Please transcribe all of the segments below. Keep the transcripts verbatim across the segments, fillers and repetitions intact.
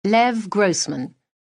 Lev Grossman.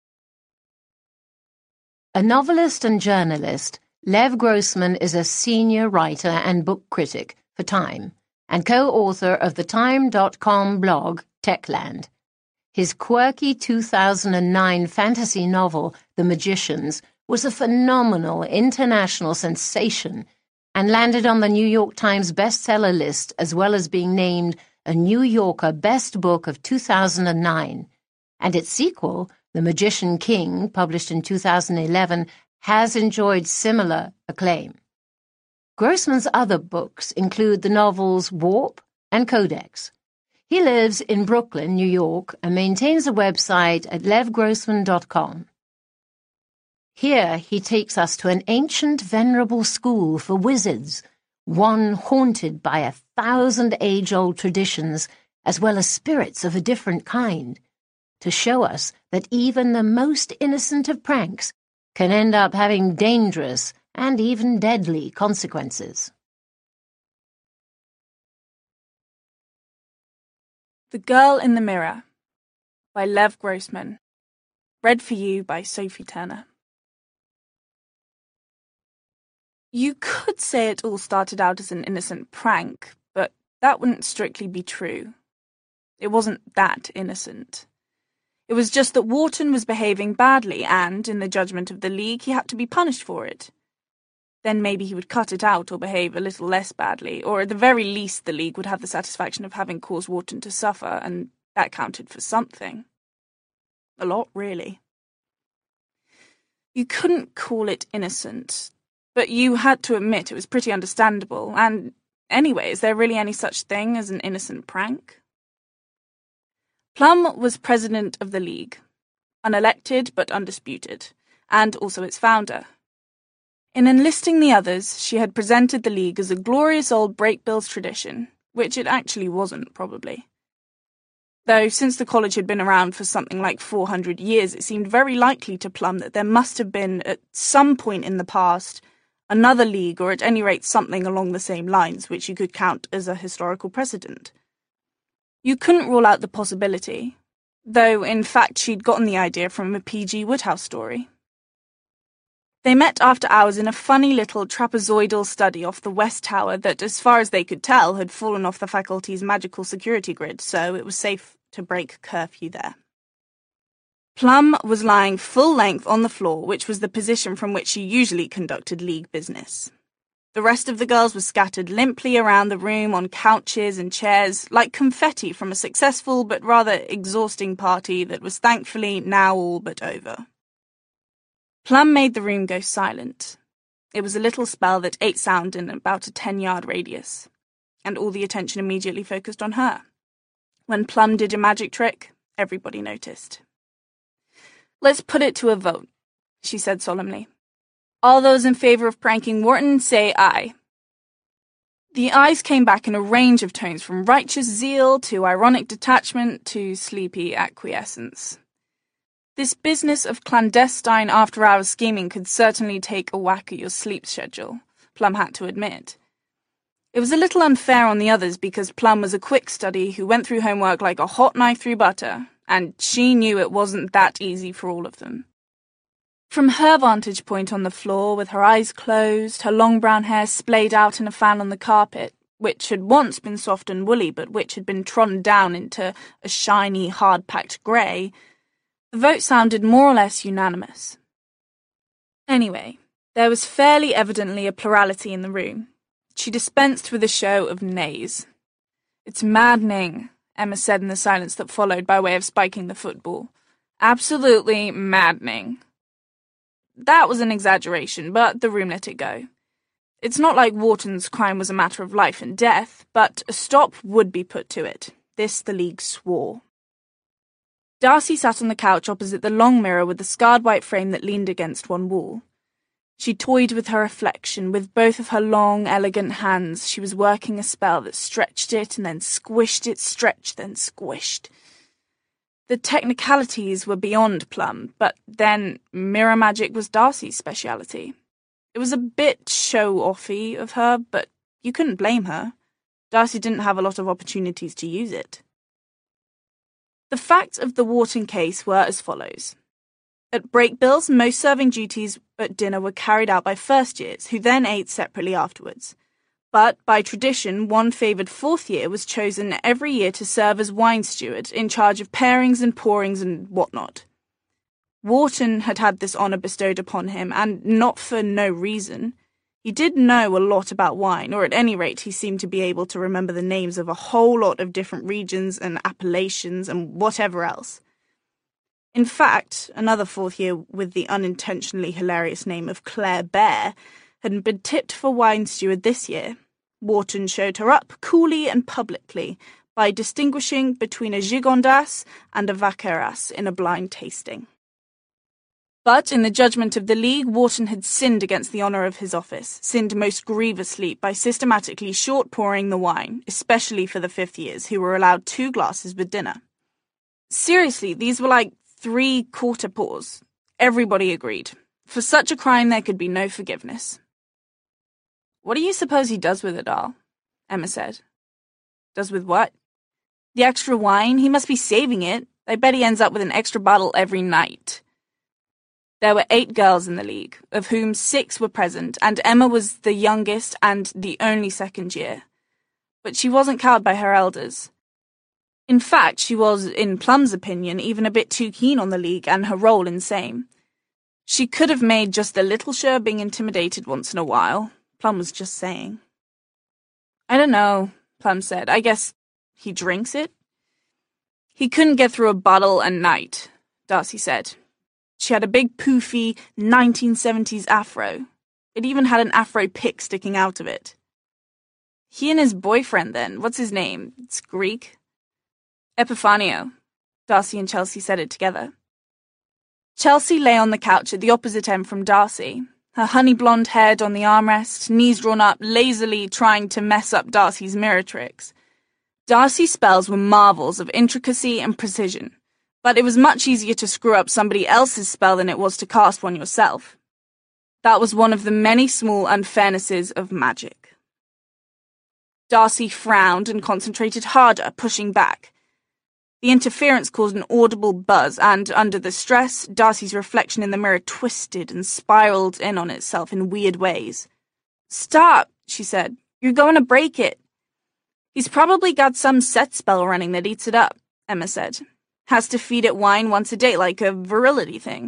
A novelist and journalist, Lev Grossman is a senior writer and book critic for Time and co-author of the Time dot com blog Techland. His quirky two thousand nine fantasy novel, The Magicians, was a phenomenal international sensation and landed on the New York Times bestseller list, as well as being named a New Yorker Best Book of two thousand nine. And its sequel, The Magician King, published in two thousand eleven, has enjoyed similar acclaim. Grossman's other books include the novels Warp and Codex. He lives in Brooklyn, New York, and maintains a website at lev grossman dot com. Here he takes us to an ancient, venerable school for wizards, one haunted by a thousand age-old traditions as well as spirits of a different kind, to show us that even the most innocent of pranks can end up having dangerous and even deadly consequences. The Girl in the Mirror by Lev Grossman. Read for you by Sophie Turner. You could say it all started out as an innocent prank, but that wouldn't strictly be true. It wasn't that innocent. It was just that Wharton was behaving badly and, in the judgment of the League, he had to be punished for it. Then maybe he would cut it out or behave a little less badly, or at the very least the League would have the satisfaction of having caused Wharton to suffer, and that counted for something. A lot, really. You couldn't call it innocent, but you had to admit it was pretty understandable, and anyway, is there really any such thing as an innocent prank? Plum was president of the League, unelected but undisputed, and also its founder. In enlisting the others, she had presented the League as a glorious old breakbills tradition, which it actually wasn't, probably. Though, since the college had been around for something like four hundred years, it seemed very likely to Plum that there must have been, at some point in the past, another League, or at any rate something along the same lines, which you could count as a historical precedent. You couldn't rule out the possibility, though in fact she'd gotten the idea from a P G Wodehouse story. They met after hours in a funny little trapezoidal study off the West Tower that, as far as they could tell, had fallen off the faculty's magical security grid, so it was safe to break curfew there. Plum was lying full length on the floor, which was the position from which she usually conducted League business. The rest of the girls were scattered limply around the room on couches and chairs, like confetti from a successful but rather exhausting party that was thankfully now all but over. Plum made the room go silent. It was a little spell that ate sound in about a ten-yard radius, and all the attention immediately focused on her. When Plum did a magic trick, everybody noticed. "Let's put it to a vote," she said solemnly. "All those in favor of pranking Wharton, say aye." The ayes came back in a range of tones, from righteous zeal to ironic detachment to sleepy acquiescence. This business of clandestine after-hours scheming could certainly take a whack at your sleep schedule, Plum had to admit. It was a little unfair on the others because Plum was a quick study who went through homework like a hot knife through butter, and she knew it wasn't that easy for all of them. From her vantage point on the floor, with her eyes closed, her long brown hair splayed out in a fan on the carpet, which had once been soft and woolly but which had been trodden down into a shiny, hard-packed grey, the vote sounded more or less unanimous. Anyway, there was fairly evidently a plurality in the room. She dispensed with a show of nays. "It's maddening," Emma said in the silence that followed by way of spiking the football. "Absolutely maddening." That was an exaggeration, but the room let it go. It's not like Wharton's crime was a matter of life and death, but a stop would be put to it. This the League swore. Darcy sat on the couch opposite the long mirror with the scarred white frame that leaned against one wall. She toyed with her reflection. With both of her long, elegant hands, she was working a spell that stretched it and then squished it, stretched, then squished. The technicalities were beyond Plum, but then mirror magic was Darcy's speciality. It was a bit show-offy of her, but you couldn't blame her. Darcy didn't have a lot of opportunities to use it. The facts of the Wharton case were as follows. At Brakebills, most serving duties at dinner were carried out by first years, who then ate separately afterwards. But, by tradition, one favoured fourth year was chosen every year to serve as wine steward, in charge of pairings and pourings and whatnot. Wharton had had this honour bestowed upon him, and not for no reason. He did know a lot about wine, or at any rate he seemed to be able to remember the names of a whole lot of different regions and appellations and whatever else. In fact, another fourth year with the unintentionally hilarious name of Claire Bear had been tipped for wine steward this year. Wharton showed her up coolly and publicly by distinguishing between a Gigondas and a Vaqueras in a blind tasting. But in the judgment of the League, Wharton had sinned against the honour of his office, sinned most grievously by systematically short-pouring the wine, especially for the fifth years, who were allowed two glasses with dinner. Seriously, these were like three-quarter pours. Everybody agreed. For such a crime there could be no forgiveness. "What do you suppose he does with it all?" Emma said. "Does with what?" "The extra wine. He must be saving it. I bet he ends up with an extra bottle every night." There were eight girls in the League, of whom six were present, and Emma was the youngest and the only second year. But she wasn't cowed by her elders. In fact, she was, in Plum's opinion, even a bit too keen on the League and her role in same. She could have made just a little show of being intimidated once in a while. Plum was just saying. "I don't know," Plum said. "I guess he drinks it?" "He couldn't get through a bottle a night," Darcy said. She had a big poofy nineteen seventies afro. It even had an afro pick sticking out of it. "He and his boyfriend, then. What's his name? It's Greek." "Epifanio." Darcy and Chelsea said it together. Chelsea lay on the couch at the opposite end from Darcy, her honey-blonde head on the armrest, knees drawn up, lazily trying to mess up Darcy's mirror tricks. Darcy's spells were marvels of intricacy and precision, but it was much easier to screw up somebody else's spell than it was to cast one yourself. That was one of the many small unfairnesses of magic. Darcy frowned and concentrated harder, pushing back. The interference caused an audible buzz, and, under the stress, Darcy's reflection in the mirror twisted and spiraled in on itself in weird ways. "Stop," she said. "You're going to break it." "He's probably got some set spell running that eats it up," Emma said. "Has to feed it wine once a day, like a virility thing."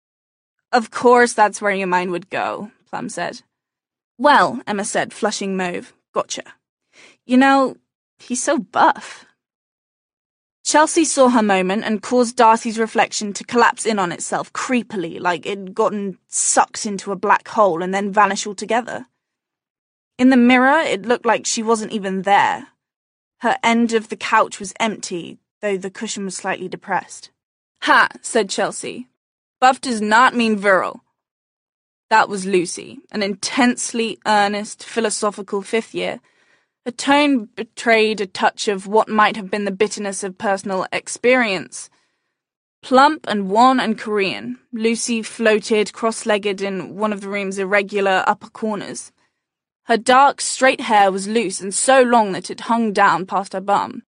"Of course that's where your mind would go," Plum said. "Well," Emma said, flushing mauve, "gotcha. You know, he's so buff." Chelsea saw her moment and caused Darcy's reflection to collapse in on itself creepily, like it'd gotten sucked into a black hole and then vanish altogether. In the mirror, it looked like she wasn't even there. Her end of the couch was empty, though the cushion was slightly depressed. "Ha," said Chelsea. "Buff does not mean virile." That was Lucy, an intensely earnest, philosophical fifth year. Her tone betrayed a touch of what might have been the bitterness of personal experience. Plump and wan and Korean, Lucy floated cross-legged in one of the room's irregular upper corners. Her dark, straight hair was loose and so long that it hung down past her bum.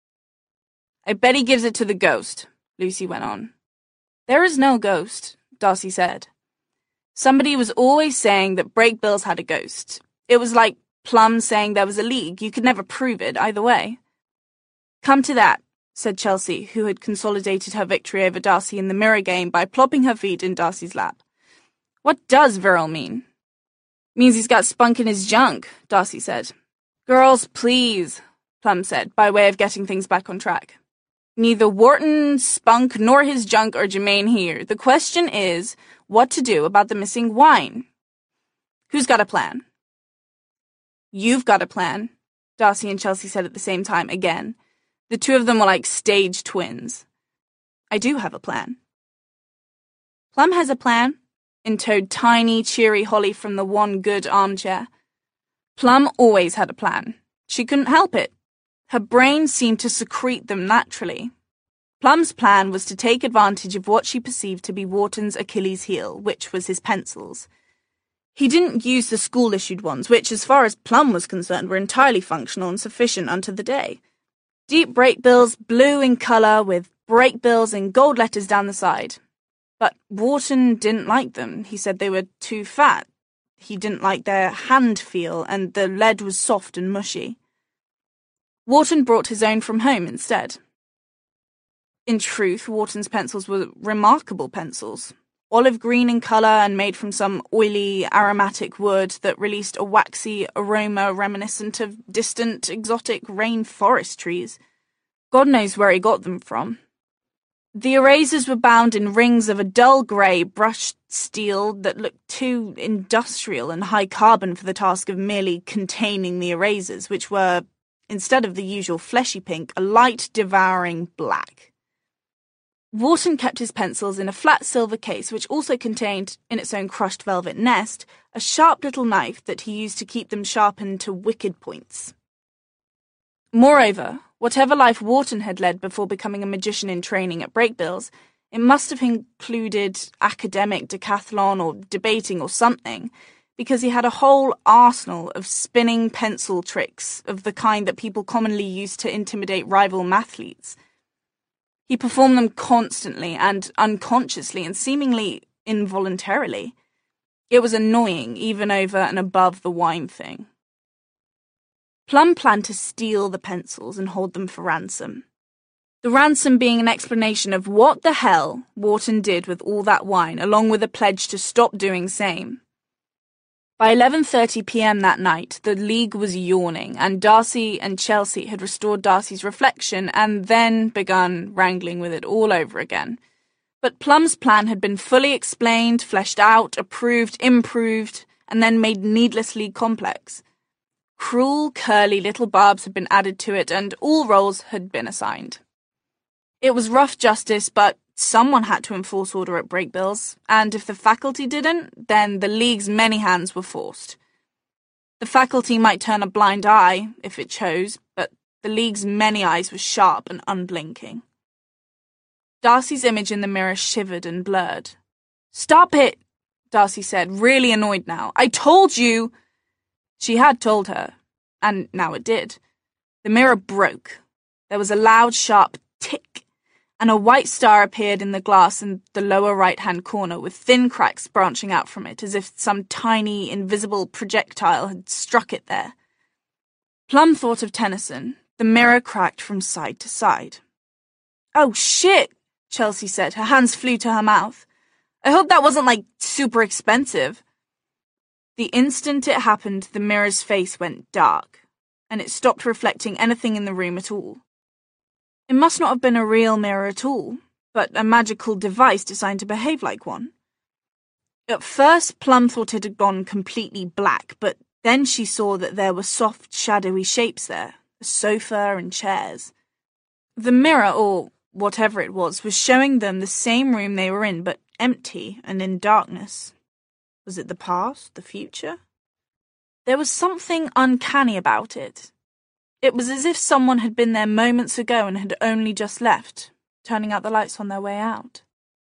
"I bet he gives it to the ghost," Lucy went on. "There is no ghost," Darcy said. "Somebody was always saying that Brakebills had a ghost. It was like Plum saying there was a league. You could never prove it either way." "Come to that," said Chelsea, who had consolidated her victory over Darcy in the mirror game by plopping her feet in Darcy's lap. "What does virile mean?" "Means he's got spunk in his junk," Darcy said. "Girls, please," Plum said, by way of getting things back on track. "Neither Wharton, spunk, nor his junk are germane here. The question is, what to do about the missing wine. Who's got a plan?" "You've got a plan," Darcy and Chelsea said at the same time, again. The two of them were like stage twins. "I do have a plan." "Plum has a plan," intoned tiny, cheery Holly from the one good armchair. Plum always had a plan. She couldn't help it. Her brain seemed to secrete them naturally. Plum's plan was to take advantage of what she perceived to be Wharton's Achilles' heel, which was his pencils. He didn't use the school-issued ones, which, as far as Plum was concerned, were entirely functional and sufficient unto the day. Deep Brakebills, blue in colour, with breakbills in gold letters down the side. But Wharton didn't like them. He said they were too fat. He didn't like their hand feel, and the lead was soft and mushy. Wharton brought his own from home instead. In truth, Wharton's pencils were remarkable pencils. Olive green in colour and made from some oily, aromatic wood that released a waxy aroma reminiscent of distant, exotic rainforest trees. God knows where he got them from. The erasers were bound in rings of a dull grey brushed steel that looked too industrial and high-carbon for the task of merely containing the erasers, which were, instead of the usual fleshy pink, a light, devouring black. Wharton kept his pencils in a flat silver case which also contained, in its own crushed velvet nest, a sharp little knife that he used to keep them sharpened to wicked points. Moreover, whatever life Wharton had led before becoming a magician in training at Brakebills, it must have included academic decathlon or debating or something, because he had a whole arsenal of spinning pencil tricks of the kind that people commonly used to intimidate rival mathletes. He performed them constantly and unconsciously and seemingly involuntarily. It was annoying, even over and above the wine thing. Plum planned to steal the pencils and hold them for ransom. The ransom being an explanation of what the hell Wharton did with all that wine, along with a pledge to stop doing same. By eleven thirty p m that night, the League was yawning, and Darcy and Chelsea had restored Darcy's reflection and then begun wrangling with it all over again. But Plum's plan had been fully explained, fleshed out, approved, improved, and then made needlessly complex. Cruel, curly little barbs had been added to it, and all roles had been assigned. It was rough justice, but someone had to enforce order at Brakebills, and if the faculty didn't, then the League's many hands were forced. The faculty might turn a blind eye, if it chose, but the League's many eyes were sharp and unblinking. Darcy's image in the mirror shivered and blurred. "Stop it," Darcy said, really annoyed now. "I told you!" She had told her, and now it did. The mirror broke. There was a loud, sharp tick, and a white star appeared in the glass in the lower right-hand corner with thin cracks branching out from it, as if some tiny, invisible projectile had struck it there. Plum thought of Tennyson. The mirror cracked from side to side. "Oh, shit," Chelsea said. Her hands flew to her mouth. "I hope that wasn't, like, super expensive." The instant it happened, the mirror's face went dark, and it stopped reflecting anything in the room at all. It must not have been a real mirror at all, but a magical device designed to behave like one. At first, Plum thought it had gone completely black, but then she saw that there were soft, shadowy shapes there, a sofa and chairs. The mirror, or whatever it was, was showing them the same room they were in, but empty and in darkness. Was it the past, the future? There was something uncanny about it. It was as if someone had been there moments ago and had only just left, turning out the lights on their way out.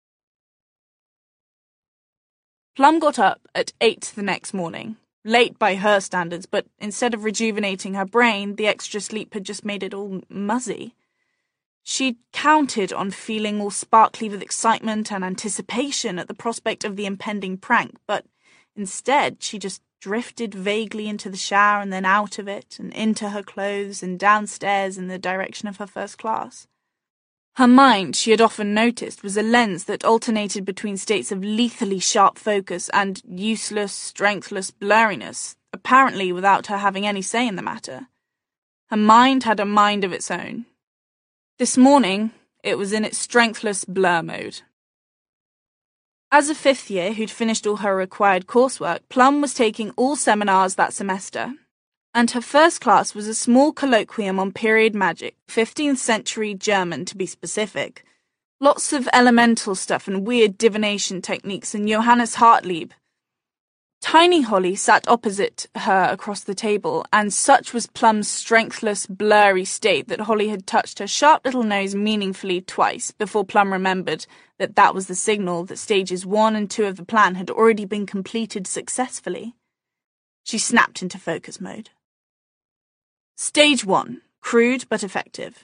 Plum got up at eight the next morning, late by her standards, but instead of rejuvenating her brain, the extra sleep had just made it all muzzy. She'd counted on feeling all sparkly with excitement and anticipation at the prospect of the impending prank, but instead she just drifted vaguely into the shower and then out of it, and into her clothes and downstairs in the direction of her first class. Her mind, she had often noticed, was a lens that alternated between states of lethally sharp focus and useless, strengthless blurriness, apparently without her having any say in the matter. Her mind had a mind of its own. This morning, it was in its strengthless blur mode. As a fifth year who'd finished all her required coursework, Plum was taking all seminars that semester, and her first class was a small colloquium on period magic, fifteenth century German to be specific. Lots of elemental stuff and weird divination techniques and Johannes Hartlieb. Tiny Holly sat opposite her across the table, and such was Plum's strengthless, blurry state that Holly had touched her sharp little nose meaningfully twice before Plum remembered that that was the signal that stages one and two of the plan had already been completed successfully. She snapped into focus mode. Stage one, crude but effective.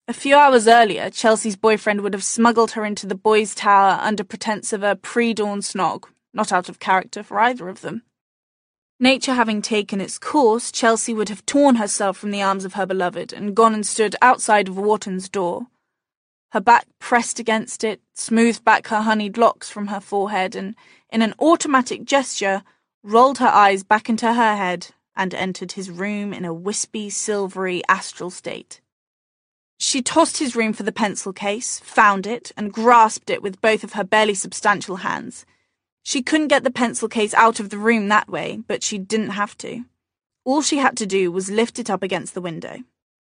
A few hours earlier, Chelsea's boyfriend would have smuggled her into the boys' tower under pretense of a pre-dawn snog, not out of character for either of them. Nature having taken its course, Chelsea would have torn herself from the arms of her beloved and gone and stood outside of Wharton's door. Her back pressed against it, smoothed back her honeyed locks from her forehead, and, in an automatic gesture, rolled her eyes back into her head and entered his room in a wispy, silvery, astral state. She tossed his room for the pencil case, found it, and grasped it with both of her barely substantial hands. She couldn't get the pencil case out of the room that way, but she didn't have to. All she had to do was lift it up against the window.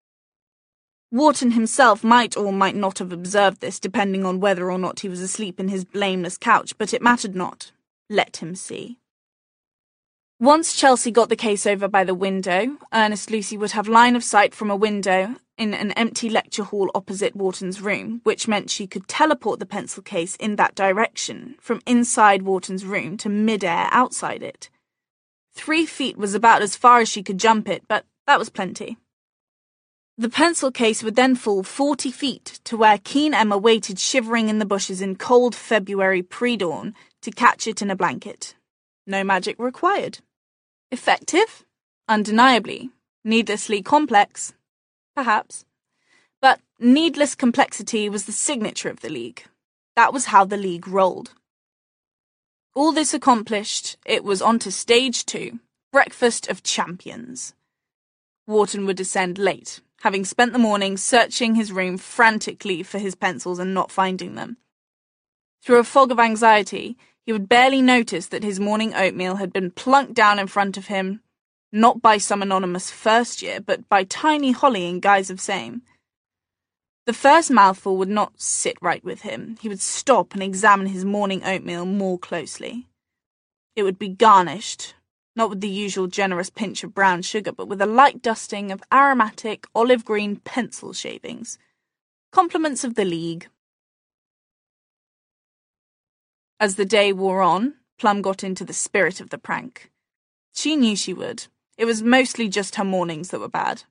Wharton himself might or might not have observed this, depending on whether or not he was asleep in his blameless couch, but it mattered not. Let him see. Once Chelsea got the case over by the window, Ernest Lucy would have line of sight from a window in an empty lecture hall opposite Wharton's room, which meant she could teleport the pencil case in that direction, from inside Wharton's room to mid-air outside it. Three feet was about as far as she could jump it, but that was plenty. The pencil case would then fall forty feet to where Keen Emma waited shivering in the bushes in cold February pre-dawn to catch it in a blanket. No magic required. Effective? Undeniably. Needlessly complex? Perhaps. But needless complexity was the signature of the League. That was how the League rolled. All this accomplished, it was on to stage two, Breakfast of Champions. Wharton would descend late, having spent the morning searching his room frantically for his pencils and not finding them. Through a fog of anxiety, he would barely notice that his morning oatmeal had been plunked down in front of him, not by some anonymous first year, but by Tiny Holly in guise of same. The first mouthful would not sit right with him. He would stop and examine his morning oatmeal more closely. It would be garnished, not with the usual generous pinch of brown sugar, but with a light dusting of aromatic olive green pencil shavings. Compliments of the League. As the day wore on, Plum got into the spirit of the prank. She knew she would. It was mostly just her mornings that were bad.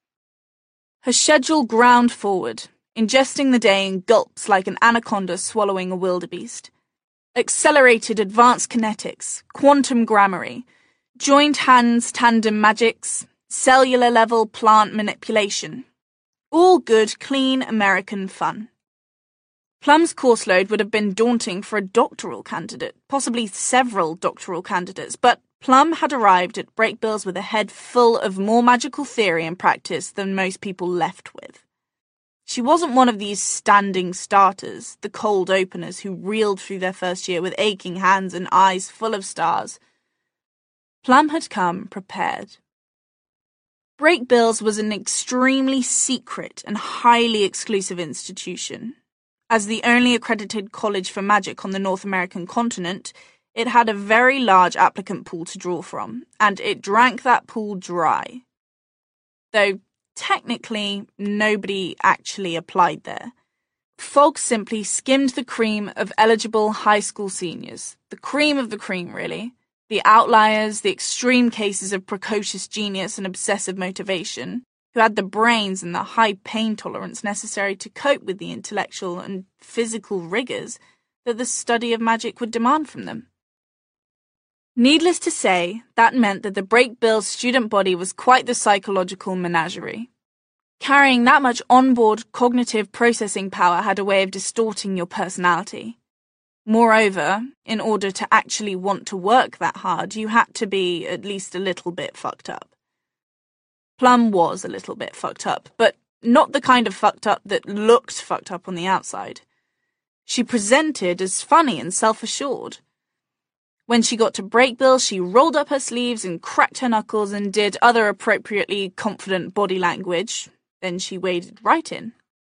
Her schedule ground forward, ingesting the day in gulps like an anaconda swallowing a wildebeest. Accelerated advanced kinetics, quantum grammary, joint hands tandem magics, cellular level plant manipulation. All good, clean American fun. Plum's course load would have been daunting for a doctoral candidate, possibly several doctoral candidates, but Plum had arrived at Brakebills with a head full of more magical theory and practice than most people left with. She wasn't one of these standing starters, the cold openers who reeled through their first year with aching hands and eyes full of stars. Plum had come prepared. Brakebills was an extremely secret and highly exclusive institution. As the only accredited college for magic on the North American continent, it had a very large applicant pool to draw from, and it drank that pool dry. Though, technically, nobody actually applied there. Fogg simply skimmed the cream of eligible high school seniors. The cream of the cream, really. The outliers, the extreme cases of precocious genius and obsessive motivation, who had the brains and the high pain tolerance necessary to cope with the intellectual and physical rigors that the study of magic would demand from them. Needless to say, that meant that the Brakebills student body was quite the psychological menagerie. Carrying that much onboard cognitive processing power had a way of distorting your personality. Moreover, in order to actually want to work that hard, you had to be at least a little bit fucked up. Plum was a little bit fucked up, but not the kind of fucked up that looked fucked up on the outside. She presented as funny and self-assured. When she got to Brakebills, she rolled up her sleeves and cracked her knuckles and did other appropriately confident body language. Then she waded right in.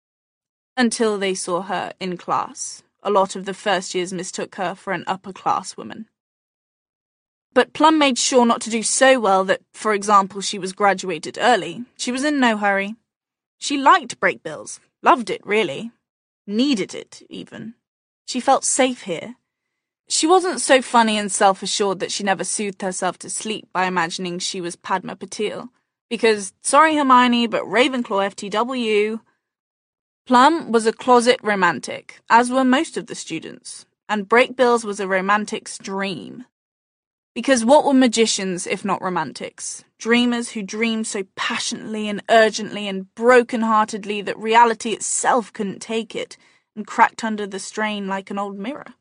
Until they saw her in class. A lot of the first years mistook her for an upper-class woman. But Plum made sure not to do so well that, for example, she was graduated early. She was in no hurry. She liked Brakebills. Loved it, really. Needed it, even. She felt safe here. She wasn't so funny and self-assured that she never soothed herself to sleep by imagining she was Padma Patil. Because, sorry Hermione, but Ravenclaw F T W... Plum was a closet romantic, as were most of the students, and Brakebills was a romantic's dream. Because what were magicians if not romantics? Dreamers who dreamed so passionately and urgently and broken-heartedly that reality itself couldn't take it and cracked under the strain like an old mirror.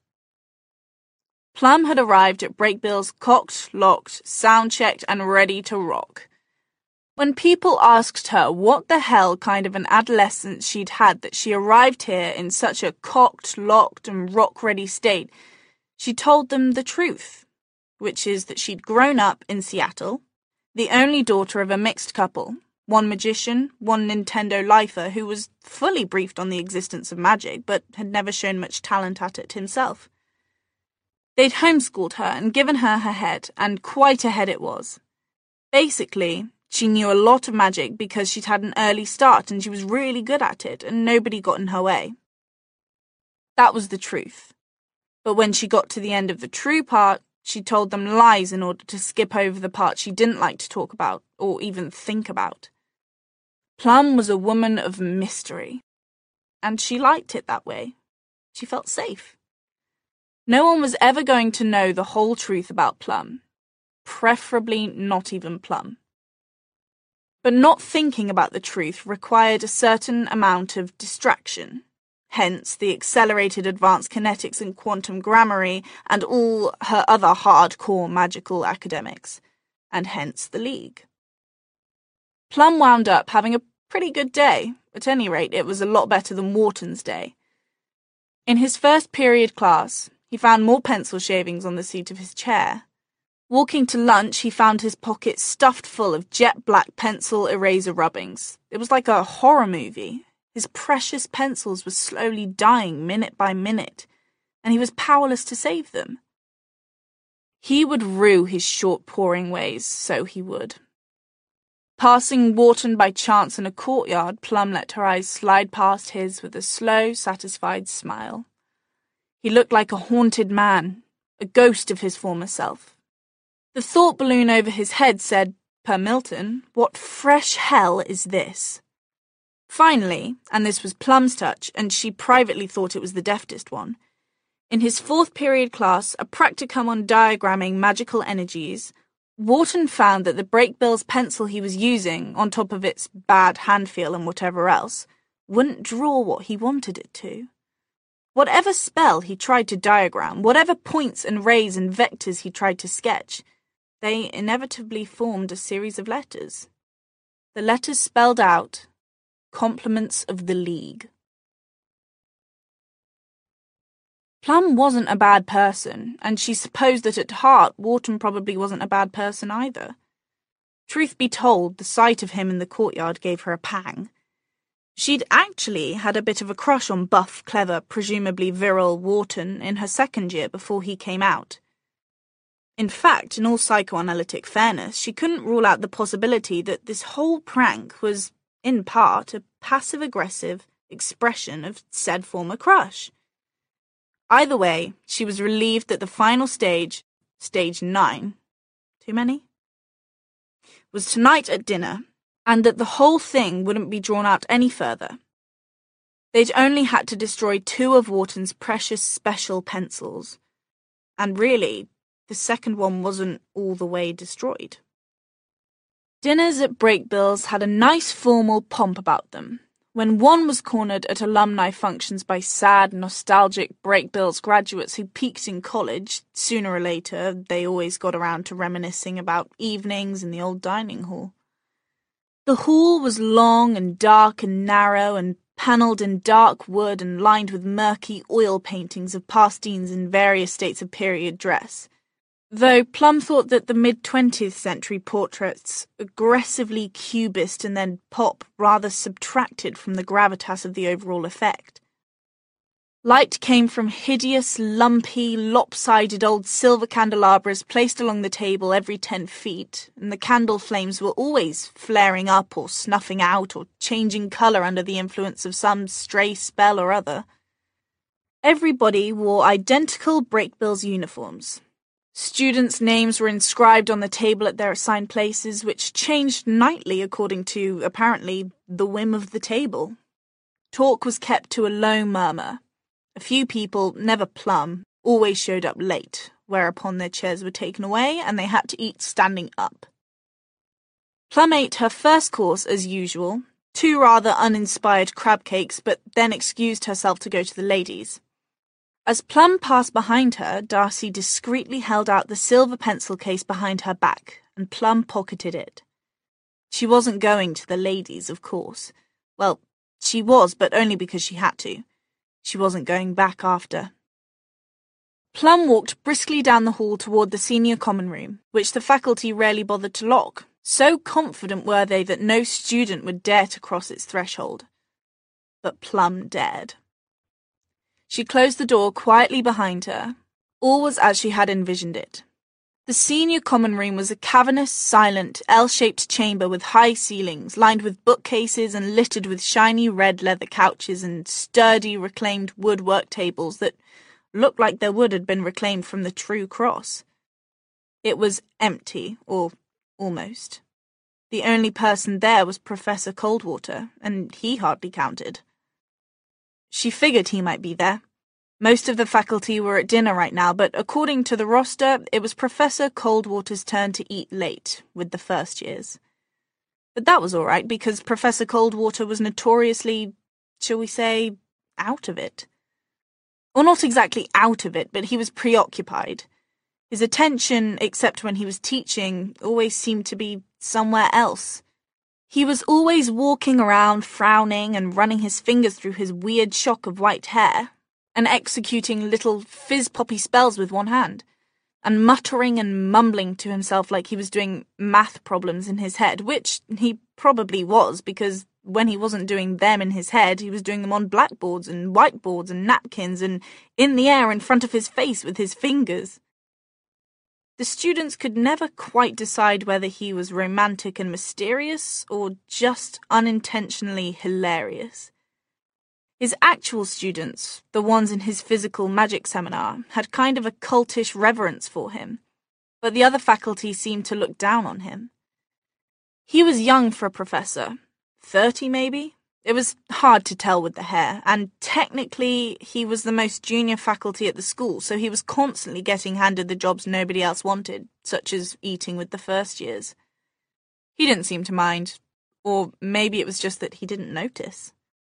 Plum had arrived at Brakebills cocked, locked, sound-checked, and ready to rock. When people asked her what the hell kind of an adolescence she'd had that she arrived here in such a cocked, locked, and rock-ready state, she told them the truth, which is that she'd grown up in Seattle, the only daughter of a mixed couple, one magician, one Nintendo lifer who was fully briefed on the existence of magic but had never shown much talent at it himself. They'd homeschooled her and given her her head, and quite a head it was. Basically, she knew a lot of magic because she'd had an early start and she was really good at it, and nobody got in her way. That was the truth. But when she got to the end of the true part, she told them lies in order to skip over the part she didn't like to talk about, or even think about. Plum was a woman of mystery, and she liked it that way. She felt safe. No one was ever going to know the whole truth about Plum, preferably not even Plum. But not thinking about the truth required a certain amount of distraction, hence the accelerated advanced kinetics and quantum grammary and all her other hardcore magical academics, and hence the League. Plum wound up having a pretty good day. At any rate, it was a lot better than Wharton's day. In his first period class, he found more pencil shavings on the seat of his chair. Walking to lunch, he found his pocket stuffed full of jet-black pencil eraser rubbings. It was like a horror movie. His precious pencils were slowly dying minute by minute, and he was powerless to save them. He would rue his short pouring ways, so he would. Passing Wharton by chance in a courtyard, Plum let her eyes slide past his with a slow, satisfied smile. He looked like a haunted man, a ghost of his former self. The thought balloon over his head said, per Milton, "What fresh hell is this?" Finally, and this was Plum's touch, and she privately thought it was the deftest one, in his fourth period class, a practicum on diagramming magical energies, Wharton found that the Brakebills pencil he was using, on top of its bad hand feel and whatever else, wouldn't draw what he wanted it to. Whatever spell he tried to diagram, whatever points and rays and vectors he tried to sketch, they inevitably formed a series of letters. The letters spelled out, compliments of the League. Plum wasn't a bad person, and she supposed that at heart Wharton probably wasn't a bad person either. Truth be told, the sight of him in the courtyard gave her a pang. She'd actually had a bit of a crush on buff, clever, presumably virile Wharton in her second year before he came out. In fact, in all psychoanalytic fairness, she couldn't rule out the possibility that this whole prank was, in part, a passive-aggressive expression of said former crush. Either way, she was relieved that the final stage, stage nine, too many? was tonight at dinner, and that the whole thing wouldn't be drawn out any further. They'd only had to destroy two of Wharton's precious special pencils, and really, the second one wasn't all the way destroyed. Dinners at Brakebills had a nice formal pomp about them. When one was cornered at alumni functions by sad, nostalgic Brakebills graduates who peaked in college, sooner or later they always got around to reminiscing about evenings in the old dining hall. The hall was long and dark and narrow and panelled in dark wood and lined with murky oil paintings of pastines in various states of period dress, though Plum thought that the mid-twentieth century portraits, aggressively cubist and then pop, rather subtracted from the gravitas of the overall effect. Light came from hideous, lumpy, lopsided old silver candelabras placed along the table every ten feet, and the candle flames were always flaring up or snuffing out or changing colour under the influence of some stray spell or other. Everybody wore identical Brakebills uniforms. Students' names were inscribed on the table at their assigned places, which changed nightly according to, apparently, the whim of the table. talk was kept to a low murmur. A few people, never Plum, always showed up late, whereupon their chairs were taken away and they had to eat standing up. Plum ate her first course as usual, two rather uninspired crab cakes, but then excused herself to go to the ladies. As Plum passed behind her, Darcy discreetly held out the silver pencil case behind her back, and Plum pocketed it. She wasn't going to the ladies, of course. Well, she was, but only because she had to. She wasn't going back after. Plum walked briskly down the hall toward the senior common room, which the faculty rarely bothered to lock. So confident were they that no student would dare to cross its threshold. But Plum dared. She closed the door quietly behind her. All was as she had envisioned it. The senior common room was a cavernous, silent, L-shaped chamber with high ceilings, lined with bookcases and littered with shiny red leather couches and sturdy, reclaimed wood work tables that looked like their wood had been reclaimed from the true cross. It was empty, or almost. The only person there was Professor Coldwater, and he hardly counted. She figured he might be there. Most of the faculty were at dinner right now, but according to the roster, it was Professor Coldwater's turn to eat late with the first years. But that was all right, because Professor Coldwater was notoriously, shall we say, out of it. Or not exactly out of it, but he was preoccupied. His attention, except when he was teaching, always seemed to be somewhere else. He was always walking around, frowning and running his fingers through his weird shock of white hair, and executing little fizz-poppy spells with one hand, and muttering and mumbling to himself like he was doing math problems in his head, which he probably was, because when he wasn't doing them in his head, he was doing them on blackboards and whiteboards and napkins and in the air in front of his face with his fingers. The students could never quite decide whether he was romantic and mysterious or just unintentionally hilarious. His actual students, the ones in his physical magic seminar, had kind of a cultish reverence for him, but the other faculty seemed to look down on him. He was young for a professor, thirty maybe? It was hard to tell with the hair, and technically he was the most junior faculty at the school, so he was constantly getting handed the jobs nobody else wanted, such as eating with the first years. He didn't seem to mind, or maybe it was just that he didn't notice.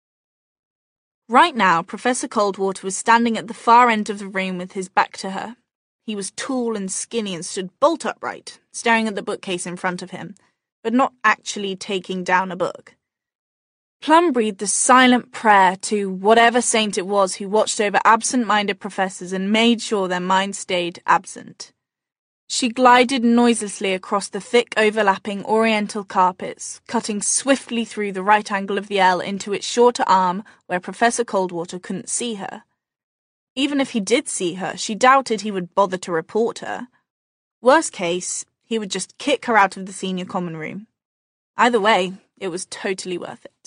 Right now, Professor Coldwater was standing at the far end of the room with his back to her. He was tall and skinny and stood bolt upright, staring at the bookcase in front of him, but not actually taking down a book. Plum breathed a silent prayer to whatever saint it was who watched over absent-minded professors and made sure their minds stayed absent. She glided noiselessly across the thick overlapping oriental carpets, cutting swiftly through the right angle of the L into its shorter arm where Professor Coldwater couldn't see her. Even if he did see her, she doubted he would bother to report her. Worst case, he would just kick her out of the senior common room. Either way, it was totally worth it.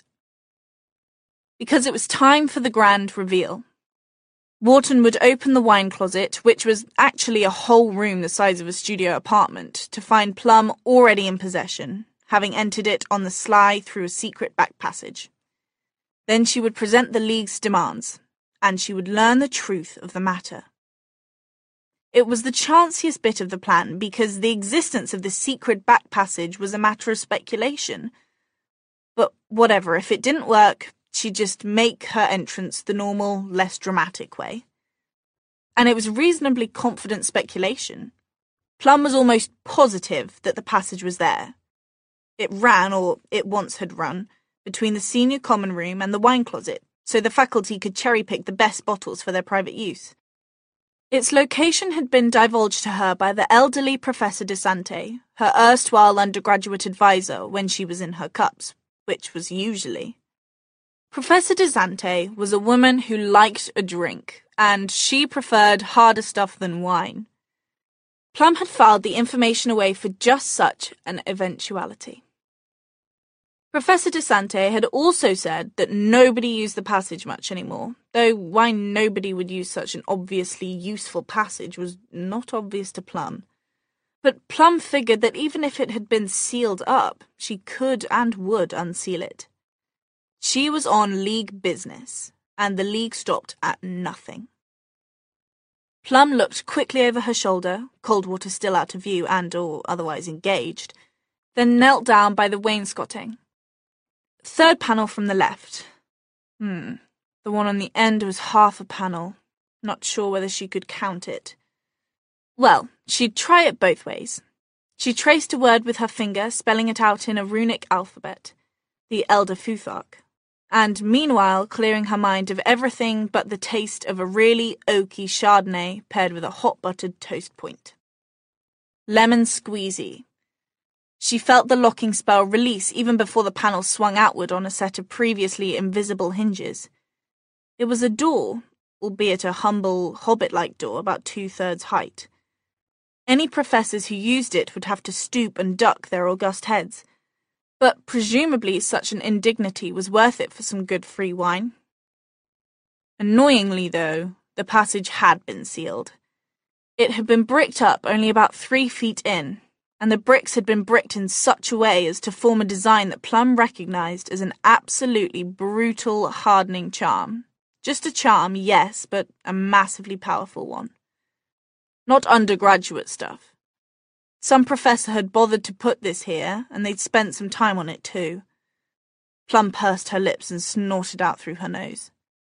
Because it was time for the grand reveal. Wharton would open the wine closet, which was actually a whole room the size of a studio apartment, to find Plum already in possession, having entered it on the sly through a secret back passage. Then she would present the League's demands, and she would learn the truth of the matter. It was the chanciest bit of the plan, because the existence of the secret back passage was a matter of speculation. But whatever, if it didn't work, she'd just make her entrance the normal, less dramatic way. And it was reasonably confident speculation. Plum was almost positive that the passage was there. It ran, or it once had run, between the senior common room and the wine closet, so the faculty could cherry-pick the best bottles for their private use. Its location had been divulged to her by the elderly Professor De Sante, her erstwhile undergraduate advisor when she was in her cups, which was usually. Professor De Sante was a woman who liked a drink, and she preferred harder stuff than wine. Plum had filed the information away for just such an eventuality. Professor De Sante had also said that nobody used the passage much anymore, though why nobody would use such an obviously useful passage was not obvious to Plum. But Plum figured that even if it had been sealed up, she could and would unseal it. She was on League business, and the League stopped at nothing. Plum looked quickly over her shoulder, Coldwater still out of view and or otherwise engaged, then knelt down by the wainscoting. Third panel from the left. Hmm, the one on the end was half a panel. Not sure whether she could count it. Well, she'd try it both ways. She traced a word with her finger, spelling it out in a runic alphabet, the Elder Futhark, and meanwhile clearing her mind of everything but the taste of a really oaky Chardonnay paired with a hot-buttered toast point. Lemon squeezy. She felt the locking spell release even before the panel swung outward on a set of previously invisible hinges. It was a door, albeit a humble, hobbit-like door about two-thirds height. Any professors who used it would have to stoop and duck their august heads, but presumably such an indignity was worth it for some good free wine. Annoyingly, though, the passage had been sealed. It had been bricked up only about three feet in, and the bricks had been bricked in such a way as to form a design that Plum recognized as an absolutely brutal, hardening charm. Just a charm, yes, but a massively powerful one. Not undergraduate stuff. Some professor had bothered to put this here, and they'd spent some time on it too. Plum pursed her lips and snorted out through her nose.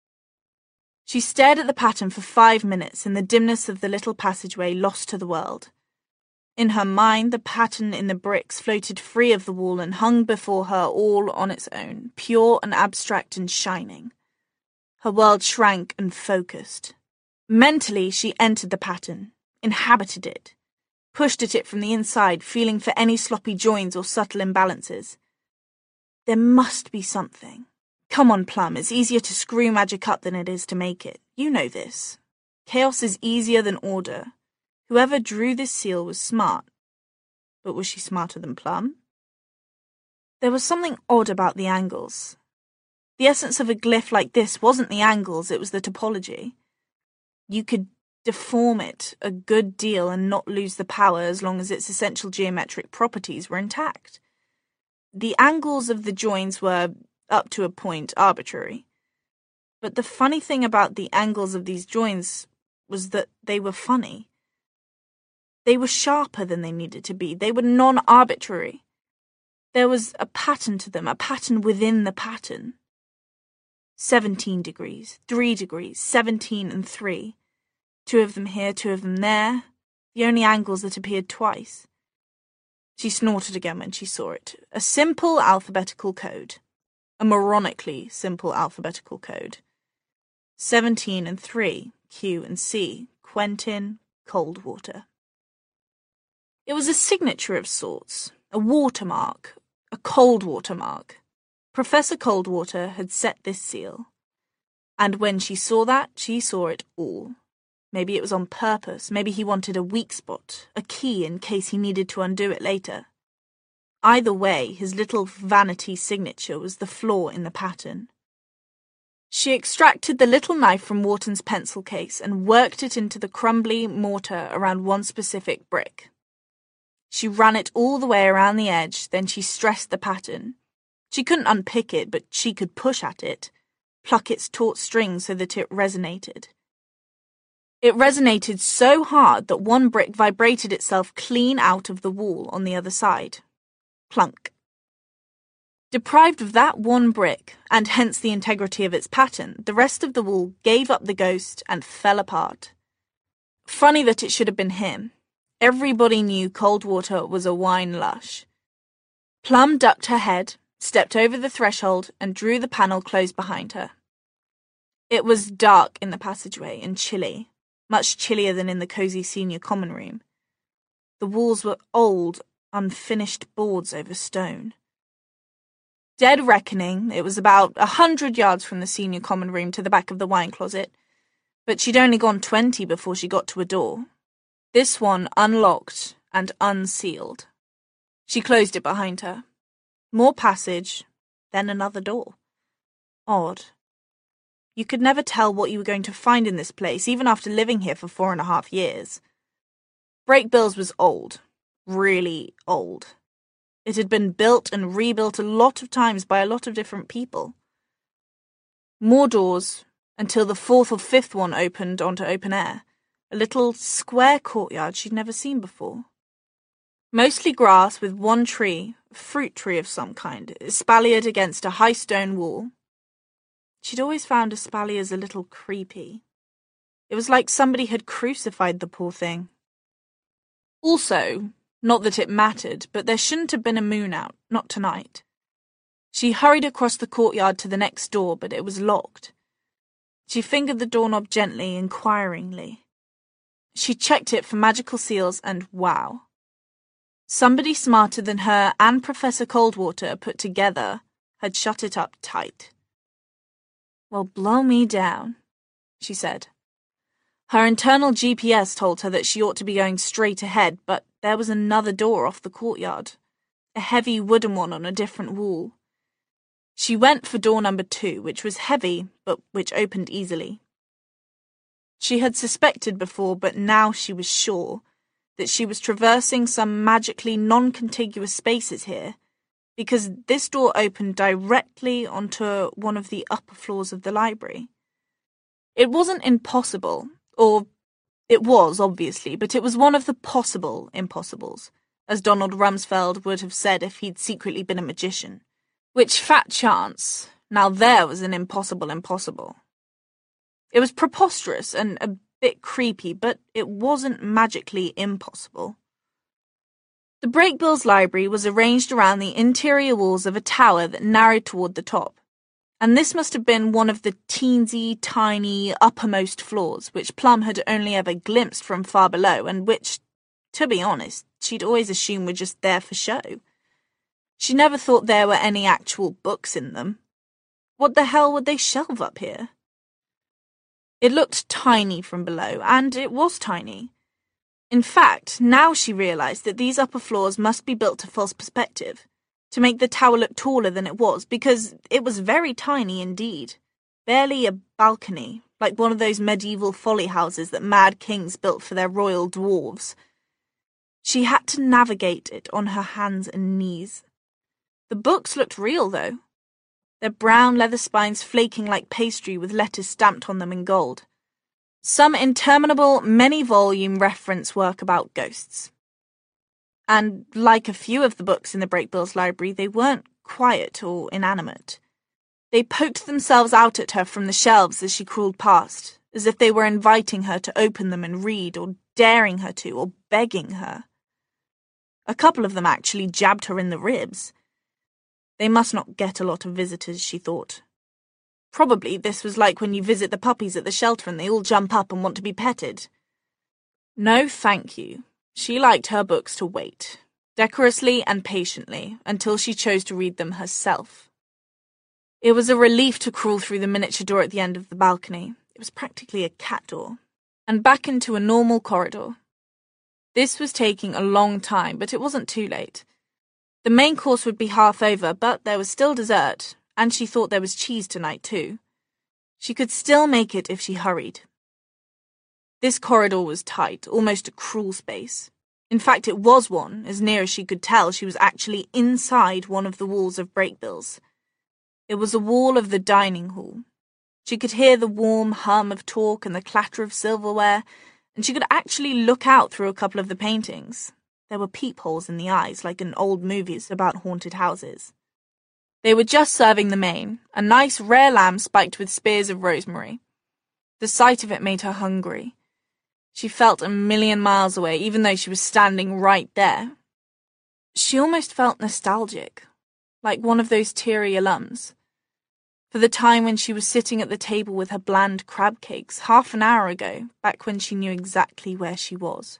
She stared at the pattern for five minutes in the dimness of the little passageway lost to the world. In her mind, the pattern in the bricks floated free of the wall and hung before her all on its own, pure and abstract and shining. Her world shrank and focused. Mentally, she entered the pattern, inhabited it, pushed at it from the inside, feeling for any sloppy joins or subtle imbalances. There must be something. Come on, Plum, it's easier to screw magic up than it is to make it. You know this. Chaos is easier than order. Whoever drew this seal was smart. But was she smarter than Plum? There was something odd about the angles. The essence of a glyph like this wasn't the angles, it was the topology. You could deform it a good deal and not lose the power as long as its essential geometric properties were intact. The angles of the joins were, up to a point, arbitrary. But the funny thing about the angles of these joins was that they were funny. They were sharper than they needed to be. They were non-arbitrary. There was a pattern to them, a pattern within the pattern. Seventeen degrees, three degrees, seventeen and three. Two of them here, two of them there. The only angles that appeared twice. She snorted again when she saw it. A simple alphabetical code. A moronically simple alphabetical code. Seventeen and three, Q and C, Quentin, Coldwater. It was a signature of sorts, a watermark, a Coldwater mark. Professor Coldwater had set this seal. And when she saw that, she saw it all. Maybe it was on purpose, maybe he wanted a weak spot, a key in case he needed to undo it later. Either way, his little vanity signature was the flaw in the pattern. She extracted the little knife from Wharton's pencil case and worked it into the crumbly mortar around one specific brick. She ran it all the way around the edge, then she stressed the pattern. She couldn't unpick it, but she could push at it, pluck its taut strings so that it resonated. It resonated so hard that one brick vibrated itself clean out of the wall on the other side. Plunk. Deprived of that one brick, and hence the integrity of its pattern, the rest of the wall gave up the ghost and fell apart. Funny that it should have been him. Everybody knew Coldwater was a wine lush. Plum ducked her head, stepped over the threshold, and drew the panel closed behind her. It was dark in the passageway and chilly, much chillier than in the cosy senior common room. The walls were old, unfinished boards over stone. Dead reckoning, it was about a hundred yards from the senior common room to the back of the wine closet, but she'd only gone twenty before she got to a door. This one unlocked and unsealed. She closed it behind her. More passage, then another door. Odd. You could never tell what you were going to find in this place, even after living here for four and a half years. Brakebills was old. Really old. It had been built and rebuilt a lot of times by a lot of different people. More doors, until the fourth or fifth one opened onto open air, a little square courtyard she'd never seen before. Mostly grass with one tree, a fruit tree of some kind, espaliered against a high stone wall. She'd always found espaliers a little creepy. It was like somebody had crucified the poor thing. Also, not that it mattered, but there shouldn't have been a moon out, not tonight. She hurried across the courtyard to the next door, but it was locked. She fingered the doorknob gently, inquiringly. She checked it for magical seals, and wow. Somebody smarter than her and Professor Coldwater put together had shut it up tight. "Well, blow me down," she said. Her internal G P S told her that she ought to be going straight ahead, but there was another door off the courtyard, a heavy wooden one on a different wall. She went for door number two, which was heavy, but which opened easily. She had suspected before, but now she was sure, that she was traversing some magically non-contiguous spaces here, because this door opened directly onto one of the upper floors of the library. It wasn't impossible, or it was, obviously, but it was one of the possible impossibles, as Donald Rumsfeld would have said if he'd secretly been a magician. Which fat chance, now there was an impossible impossible. It was preposterous and a bit creepy, but it wasn't magically impossible. The Brakebills Library was arranged around the interior walls of a tower that narrowed toward the top, and this must have been one of the teensy, tiny, uppermost floors, which Plum had only ever glimpsed from far below, and which, to be honest, she'd always assumed were just there for show. She never thought there were any actual books in them. What the hell would they shelve up here? It looked tiny from below, and it was tiny. In fact, now she realised that these upper floors must be built to false perspective, to make the tower look taller than it was, because it was very tiny indeed. Barely a balcony, like one of those medieval folly houses that mad kings built for their royal dwarves. She had to navigate it on her hands and knees. The books looked real, though, their brown leather spines flaking like pastry with letters stamped on them in gold. Some interminable, many-volume reference work about ghosts. And, like a few of the books in the Brakebills Library, they weren't quiet or inanimate. They poked themselves out at her from the shelves as she crawled past, as if they were inviting her to open them and read, or daring her to, or begging her. A couple of them actually jabbed her in the ribs. They must not get a lot of visitors, she thought. Probably this was like when you visit the puppies at the shelter and they all jump up and want to be petted. No, thank you. She liked her books to wait, decorously and patiently, until she chose to read them herself. It was a relief to crawl through the miniature door at the end of the balcony. It was practically a cat door, and back into a normal corridor. This was taking a long time, but it wasn't too late. The main course would be half over, but there was still dessert, and she thought there was cheese tonight too. She could still make it if she hurried. This corridor was tight, almost a crawl space. In fact, it was one. As near as she could tell, she was actually inside one of the walls of Brakebills. It was a wall of the dining hall. She could hear the warm hum of talk and the clatter of silverware, and she could actually look out through a couple of the paintings. There were peepholes in the eyes, like in old movies about haunted houses. They were just serving the main, a nice rare lamb spiked with spears of rosemary. The sight of it made her hungry. She felt a million miles away, even though she was standing right there. She almost felt nostalgic, like one of those teary alums, for the time when she was sitting at the table with her bland crab cakes half an hour ago, back when she knew exactly where she was.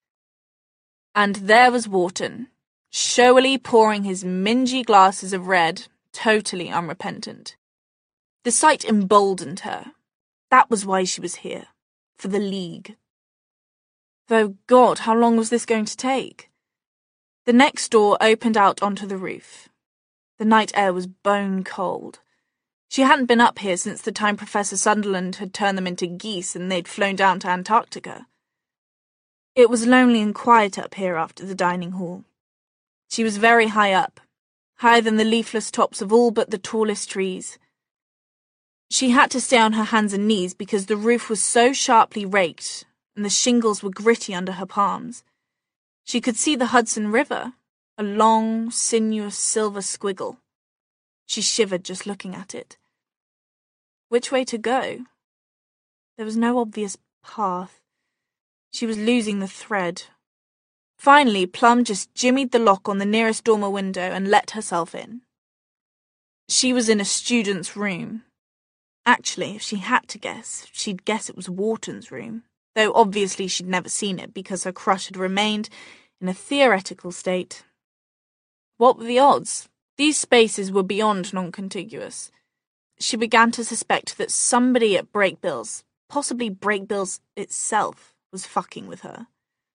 And there was Wharton, showily pouring his mingy glasses of red, totally unrepentant. The sight emboldened her. That was why she was here, for the League. Though, God, how long was this going to take? The next door opened out onto the roof. The night air was bone cold. She hadn't been up here since the time Professor Sunderland had turned them into geese and they'd flown down to Antarctica. It was lonely and quiet up here after the dining hall. She was very high up, higher than the leafless tops of all but the tallest trees. She had to stay on her hands and knees because the roof was so sharply raked and the shingles were gritty under her palms. She could see the Hudson River, a long, sinuous silver squiggle. She shivered just looking at it. Which way to go? There was no obvious path. She was losing the thread. Finally, Plum just jimmied the lock on the nearest dormer window and let herself in. She was in a student's room. Actually, if she had to guess, she'd guess it was Wharton's room, though obviously she'd never seen it because her crush had remained in a theoretical state. What were the odds? These spaces were beyond non-contiguous. She began to suspect that somebody at Breakbills, possibly Breakbills itself, was fucking with her.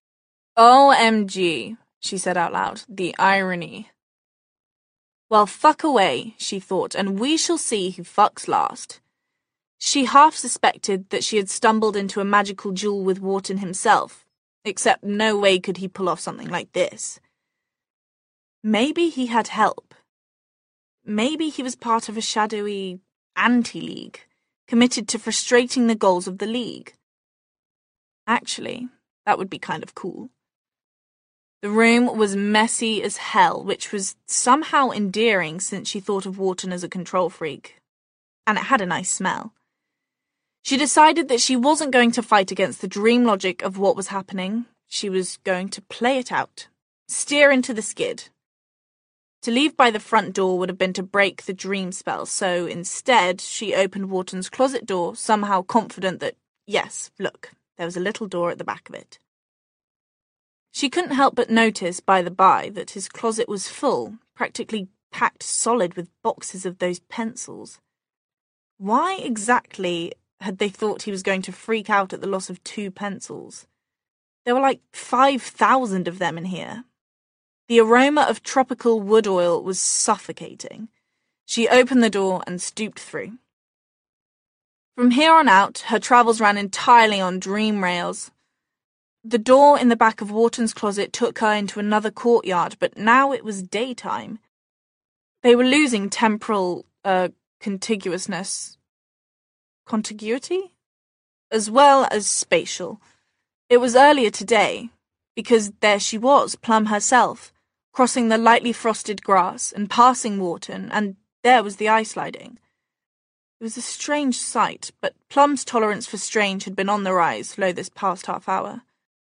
O M G, she said out loud, the irony. Well, fuck away, she thought, and we shall see who fucks last. She half suspected that she had stumbled into a magical duel with Wharton himself, except no way could he pull off something like this. Maybe he had help. Maybe he was part of a shadowy anti-league, committed to frustrating the goals of the league. Actually, that would be kind of cool. The room was messy as hell, which was somehow endearing since she thought of Wharton as a control freak. And it had a nice smell. She decided that she wasn't going to fight against the dream logic of what was happening. She was going to play it out, steer into the skid. To leave by the front door would have been to break the dream spell, so instead she opened Wharton's closet door, somehow confident that, yes, look, there was a little door at the back of it. She couldn't help but notice, by the by, that his closet was full, practically packed solid with boxes of those pencils. Why exactly had they thought he was going to freak out at the loss of two pencils? There were like five thousand of them in here. The aroma of tropical wood oil was suffocating. She opened the door and stooped through. From here on out, her travels ran entirely on dream rails. The door in the back of Wharton's closet took her into another courtyard, but now it was daytime. They were losing temporal, uh, contiguousness. Contiguity? As well as spatial. It was earlier today, because there she was, Plum herself, crossing the lightly frosted grass and passing Wharton, and there was the ice sliding. It was a strange sight, but Plum's tolerance for strange had been on the rise low this past half hour.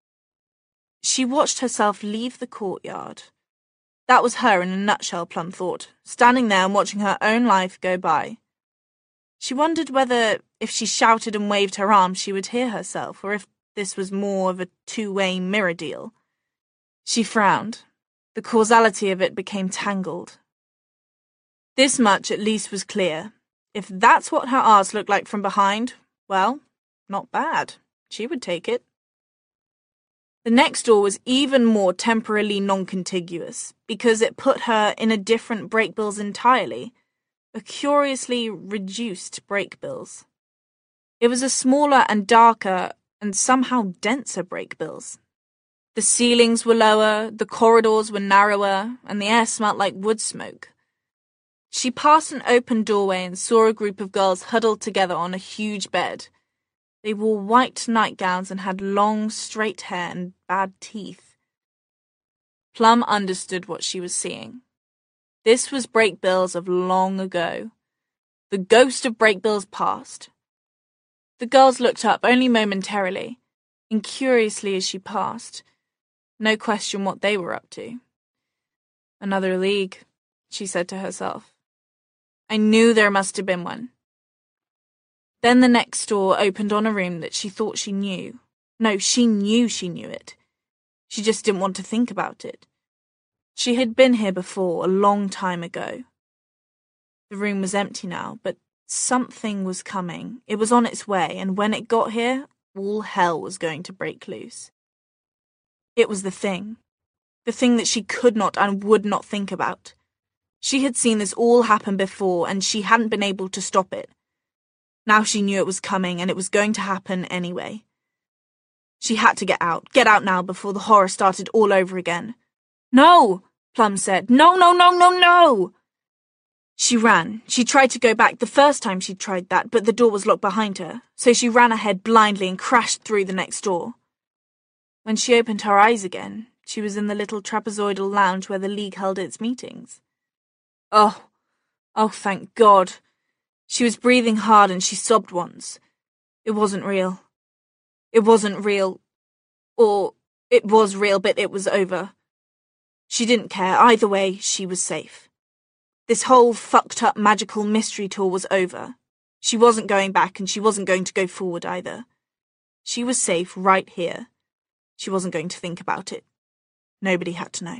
She watched herself leave the courtyard. That was her in a nutshell, Plum thought, standing there and watching her own life go by. She wondered whether, if she shouted and waved her arms, she would hear herself, or if this was more of a two-way mirror deal. She frowned. The causality of it became tangled. This much at least was clear. If that's what her arse looked like from behind, well, not bad. She would take it. The next door was even more temporally non-contiguous, because it put her in a different Breakbills entirely, a curiously reduced Breakbills. It was a smaller and darker and somehow denser Breakbills. The ceilings were lower, the corridors were narrower, and the air smelt like wood smoke. She passed an open doorway and saw a group of girls huddled together on a huge bed. They wore white nightgowns and had long, straight hair and bad teeth. Plum understood what she was seeing. This was Breakbills of long ago. The ghost of Breakbills past. The girls looked up only momentarily, incuriously as she passed. No question what they were up to. Another league, she said to herself. I knew there must have been one. Then the next door opened on a room that she thought she knew. No, she knew she knew it. She just didn't want to think about it. She had been here before, a long time ago. The room was empty now, but something was coming. It was on its way, and when it got here, all hell was going to break loose. It was the thing. The thing that she could not and would not think about. She had seen this all happen before, and she hadn't been able to stop it. Now she knew it was coming, and it was going to happen anyway. She had to get out, get out now before the horror started all over again. No, Plum said. No, no, no, no, no! She ran. She tried to go back the first time she'd tried that, but the door was locked behind her, so she ran ahead blindly and crashed through the next door. When she opened her eyes again, she was in the little trapezoidal lounge where the League held its meetings. Oh, oh, thank God. She was breathing hard and she sobbed once. It wasn't real. It wasn't real. Or it was real, but it was over. She didn't care. Either way, she was safe. This whole fucked-up magical mystery tour was over. She wasn't going back and she wasn't going to go forward either. She was safe right here. She wasn't going to think about it. Nobody had to know.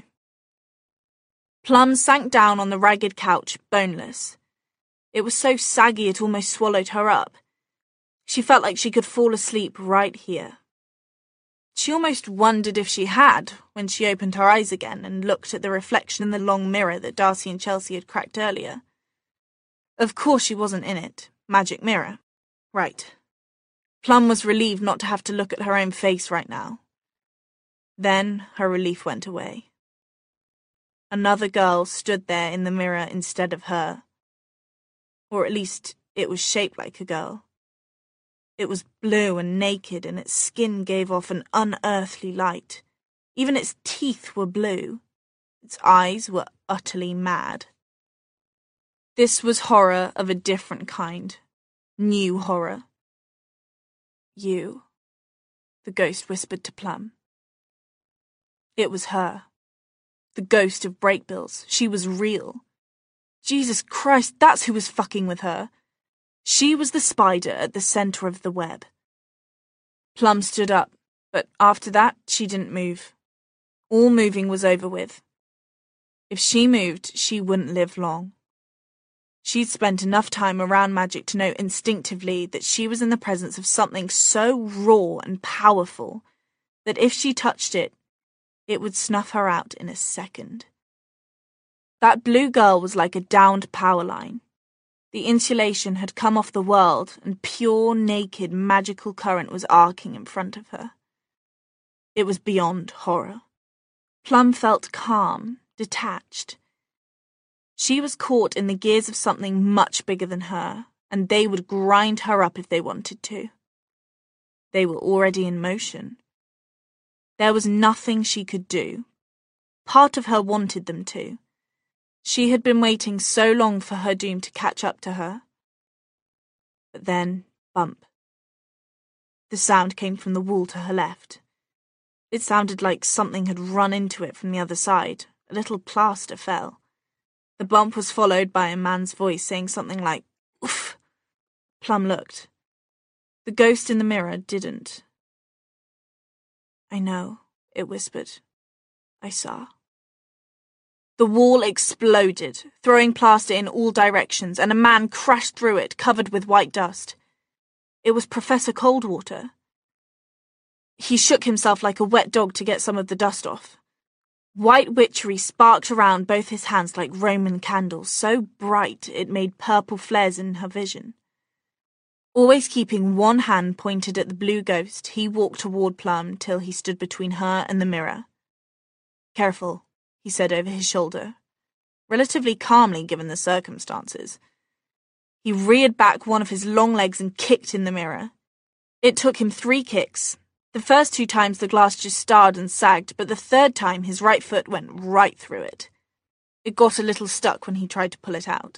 Plum sank down on the ragged couch, boneless. It was so saggy it almost swallowed her up. She felt like she could fall asleep right here. She almost wondered if she had when she opened her eyes again and looked at the reflection in the long mirror that Darcy and Chelsea had cracked earlier. Of course she wasn't in it. Magic mirror. Right. Plum was relieved not to have to look at her own face right now. Then her relief went away. Another girl stood there in the mirror instead of her. Or at least it was shaped like a girl. It was blue and naked, and its skin gave off an unearthly light. Even its teeth were blue. Its eyes were utterly mad. This was horror of a different kind. New horror. You, the ghost whispered to Plum. It was her. The ghost of Breakbills. She was real. Jesus Christ, that's who was fucking with her. She was the spider at the centre of the web. Plum stood up, but after that she didn't move. All moving was over with. If she moved, she wouldn't live long. She'd spent enough time around magic to know instinctively that she was in the presence of something so raw and powerful that if she touched it, it would snuff her out in a second. That blue girl was like a downed power line. The insulation had come off the world, and pure, naked, magical current was arcing in front of her. It was beyond horror. Plum felt calm, detached. She was caught in the gears of something much bigger than her, and they would grind her up if they wanted to. They were already in motion. There was nothing she could do. Part of her wanted them to. She had been waiting so long for her doom to catch up to her. But then, bump. The sound came from the wall to her left. It sounded like something had run into it from the other side. A little plaster fell. The bump was followed by a man's voice saying something like, "Oof." Plum looked. The ghost in the mirror didn't. "I know," it whispered. "I saw." The wall exploded, throwing plaster in all directions, and a man crashed through it, covered with white dust. It was Professor Coldwater. He shook himself like a wet dog to get some of the dust off. White witchery sparked around both his hands like Roman candles, so bright it made purple flares in her vision. Always keeping one hand pointed at the blue ghost, he walked toward Plum till he stood between her and the mirror. "Careful," he said over his shoulder, relatively calmly given the circumstances. He reared back one of his long legs and kicked in the mirror. It took him three kicks. The first two times the glass just starred and sagged, but the third time his right foot went right through it. It got a little stuck when he tried to pull it out.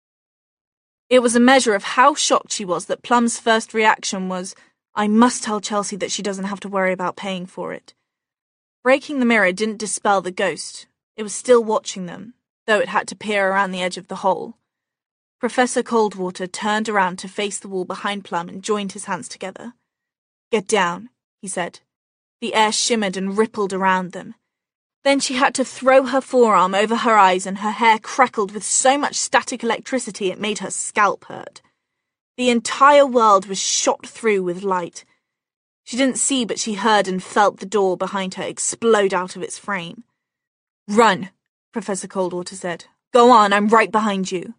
It was a measure of how shocked she was that Plum's first reaction was, "I must tell Chelsea that she doesn't have to worry about paying for it." Breaking the mirror didn't dispel the ghost. It was still watching them, though it had to peer around the edge of the hole. Professor Coldwater turned around to face the wall behind Plum and joined his hands together. "Get down," he said. The air shimmered and rippled around them. Then she had to throw her forearm over her eyes and her hair crackled with so much static electricity it made her scalp hurt. The entire world was shot through with light. She didn't see, but she heard and felt the door behind her explode out of its frame. "Run," Professor Coldwater said. "Go on, I'm right behind you."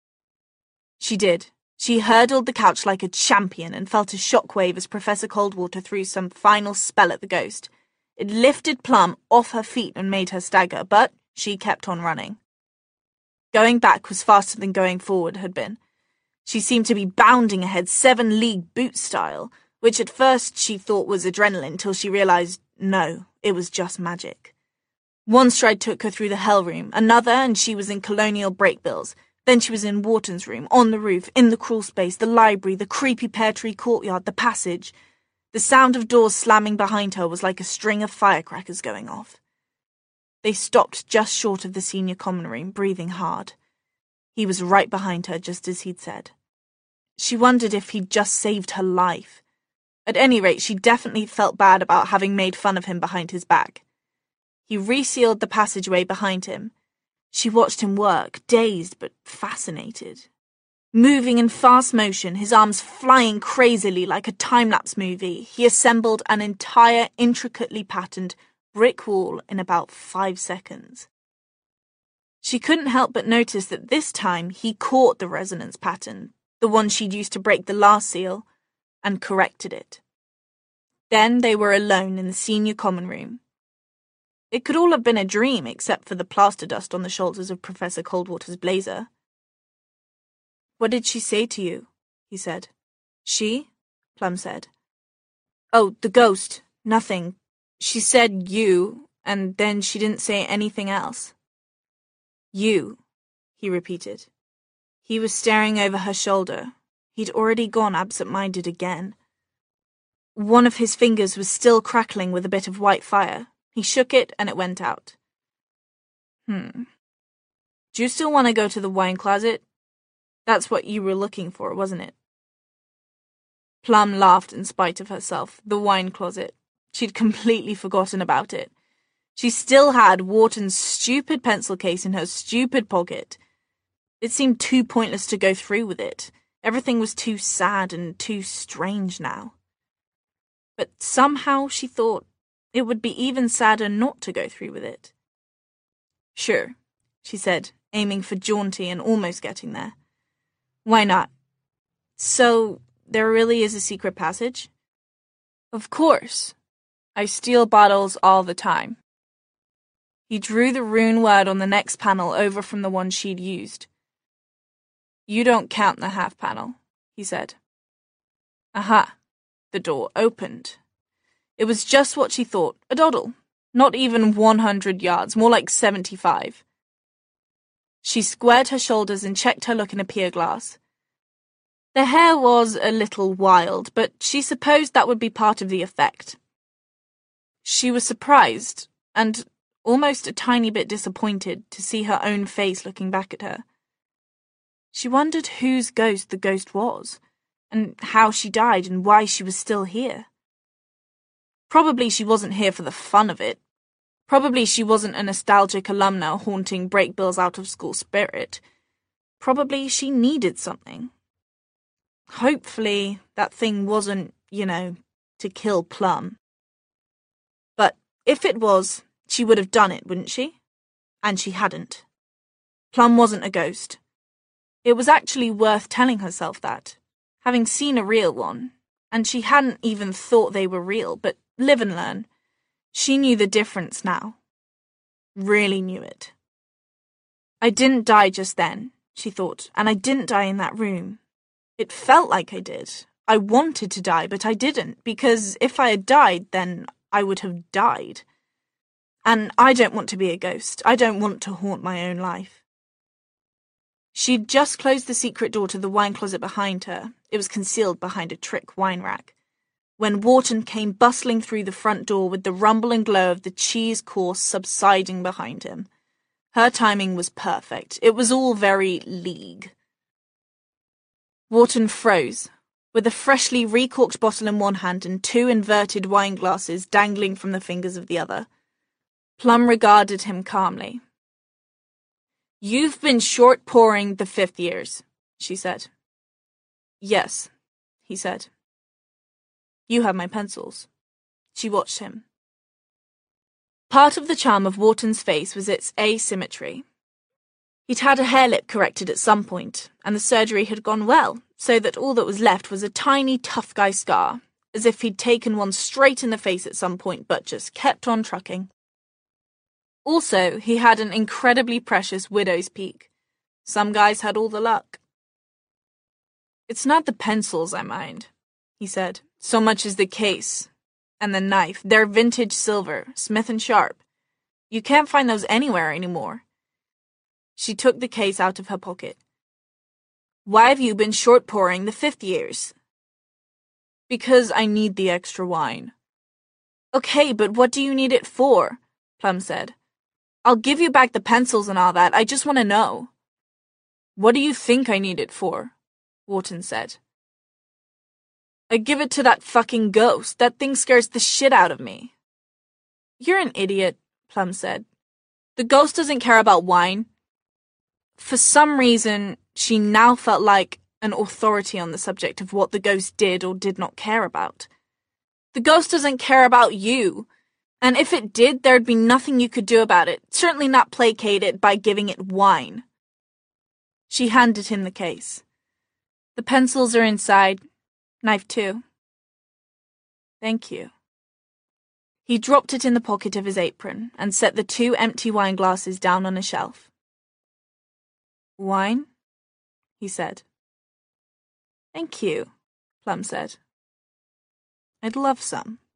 She did. She hurdled the couch like a champion and felt a shockwave as Professor Coldwater threw some final spell at the ghost. It lifted Plum off her feet and made her stagger, but she kept on running. Going back was faster than going forward had been. She seemed to be bounding ahead seven-league boot style, which at first she thought was adrenaline till she realized, no, it was just magic. One stride took her through the hell room, another and she was in Colonial Brakebills. Then she was in Wharton's room, on the roof, in the crawl space, the library, the creepy pear tree courtyard, the passage. The sound of doors slamming behind her was like a string of firecrackers going off. They stopped just short of the senior common room, breathing hard. He was right behind her, just as he'd said. She wondered if he'd just saved her life. At any rate, she definitely felt bad about having made fun of him behind his back. He resealed the passageway behind him. She watched him work, dazed but fascinated. Moving in fast motion, his arms flying crazily like a time-lapse movie, he assembled an entire intricately patterned brick wall in about five seconds. She couldn't help but notice that this time he caught the resonance pattern, the one she'd used to break the last seal, and corrected it. Then they were alone in the senior common room. It could all have been a dream except for the plaster dust on the shoulders of Professor Coldwater's blazer. "What did she say to you?" he said. "She?" Plum said. "Oh, the ghost. Nothing. She said you, and then she didn't say anything else." "You," he repeated. He was staring over her shoulder. He'd already gone absent-minded again. One of his fingers was still crackling with a bit of white fire. He shook it, and it went out. Hmm. Do you still want to go to the wine closet? That's what you were looking for, wasn't it? Plum laughed in spite of herself. The wine closet. She'd completely forgotten about it. She still had Wharton's stupid pencil case in her stupid pocket. It seemed too pointless to go through with it. Everything was too sad and too strange now. But somehow, she thought, it would be even sadder not to go through with it. "Sure," she said, aiming for jaunty and almost getting there. "Why not? So, there really is a secret passage?" "Of course. I steal bottles all the time." He drew the rune word on the next panel over from the one she'd used. "You don't count the half panel," he said. Aha. The door opened. It was just what she thought, a doddle. Not even one hundred yards, more like seventy-five. She squared her shoulders and checked her look in a pier glass. The hair was a little wild, but she supposed that would be part of the effect. She was surprised, and almost a tiny bit disappointed, to see her own face looking back at her. She wondered whose ghost the ghost was, and how she died and why she was still here. Probably she wasn't here for the fun of it. Probably she wasn't a nostalgic alumna haunting Brakebills out-of-school spirit. Probably she needed something. Hopefully that thing wasn't, you know, to kill Plum. But if it was, she would have done it, wouldn't she? And she hadn't. Plum wasn't a ghost. It was actually worth telling herself that, having seen a real one, and she hadn't even thought they were real, but live and learn. She knew the difference now. Really knew it. I didn't die just then, she thought, and I didn't die in that room. It felt like I did. I wanted to die, but I didn't, because if I had died, then I would have died. And I don't want to be a ghost. I don't want to haunt my own life. She'd just closed the secret door to the wine closet behind her. It was concealed behind a trick wine rack. When Wharton came bustling through the front door with the rumble and glow of the cheese course subsiding behind him. Her timing was perfect. It was all very League. Wharton froze, with a freshly recorked bottle in one hand and two inverted wine glasses dangling from the fingers of the other. Plum regarded him calmly. "You've been short-pouring the fifth years," she said. "Yes," he said. "You have my pencils." She watched him. Part of the charm of Wharton's face was its asymmetry. He'd had a hair lip corrected at some point, and the surgery had gone well, so that all that was left was a tiny tough guy scar, as if he'd taken one straight in the face at some point but just kept on trucking. Also, he had an incredibly precious widow's peak, Some guys had all the luck. It's not the pencils I mind, he said, so much as the case. And the knife. They're vintage silver, Smith and Sharp. You can't find those anywhere anymore. She took the case out of her pocket. Why have you been short-pouring the fifth years? Because I need the extra wine. Okay, but what do you need it for? Plum said. I'll give you back the pencils and all that. I just want to know. What do you think I need it for? Wharton said. I give it to that fucking ghost. That thing scares the shit out of me. You're an idiot, Plum said. The ghost doesn't care about wine. For some reason, she now felt like an authority on the subject of what the ghost did or did not care about. The ghost doesn't care about you, and if it did, there'd be nothing you could do about it, certainly not placate it by giving it wine. She handed him the case. The pencils are inside. Knife too. Thank you. He dropped it in the pocket of his apron and set the two empty wine glasses down on a shelf. Wine? He said. Thank you, Plum said. I'd love some.